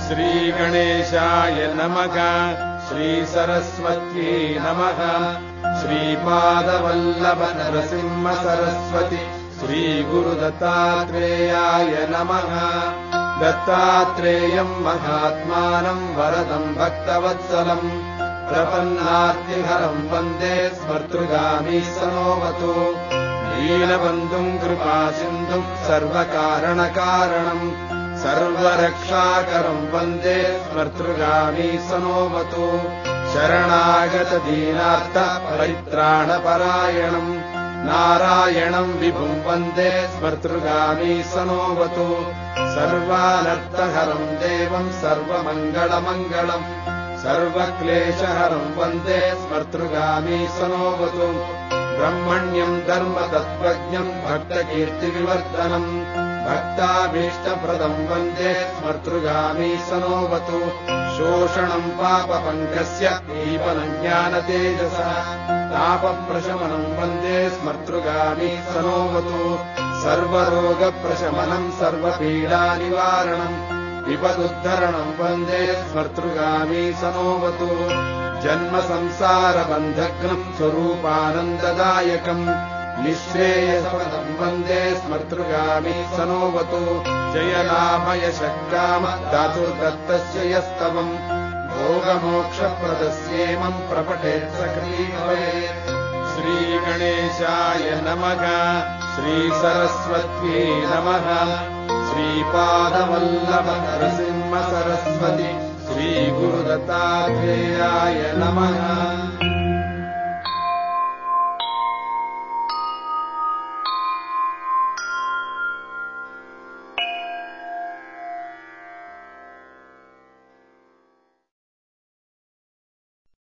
श्रीगणेशाय नमः श्रीसरस्वत्यै नमः श्रीपादवल्लभ नरसिंह सरस्वती श्रीगुरुदत्तात्रेयाय नमः दत्तात्रेयम् महात्मानम् वरदम् भक्तवत्सलम् प्रपन्नार्तिहरम् वन्दे स्मर्तृगामी सनोवतु दीनबन्धुम् कृपासिन्धुम् सर्वकारणकारणम् सर्वरक्षाकरम् वन्दे स्मर्तृगामी सनोवतु शरणागतदीनार्थ परित्राणपरायणम् नारायणम् विभुम् वन्दे स्मर्तृगामी सनोवतु सर्वानर्थहरम् देवम् सर्वमङ्गलमङ्गलम् सर्वक्लेशहरम् वन्दे स्मर्तृगामी सनोवतु ब्रह्मण्यम् धर्मतत्त्वज्ञम् भक्तकीर्तिविवर्धनम् भक्ताभीष्टप्रदम् वन्दे स्मर्तृगामी सनोवतु शोषणम् पापपङ्कस्य दीपनम् ज्ञानतेजसः तापप्रशमनम् वन्दे स्मर्तृगामी सनोवतु सर्वरोगप्रशमनम् सर्वपीडानिवारणम् विपदुद्धरणम् वन्दे स्मर्तृगामी सनोवतु जन्मसंसारबन्धघ्नम् स्वरूपानन्ददायकम् निःश्रेयसपदम् वन्दे स्मर्तृगामी सनोवतु जयलाभयशक्काम धातुर्दत्तस्य यस्तवम् भोगमोक्षप्रदस्येमम् प्रपठेत् सक्रीभवेत् श्रीगणेशाय नमः श्रीसरस्वत्यै नमः श्रीपादवल्लभ नरसिंह सरस्वती श्रीगुरुदत्तात्रेयाय नमः।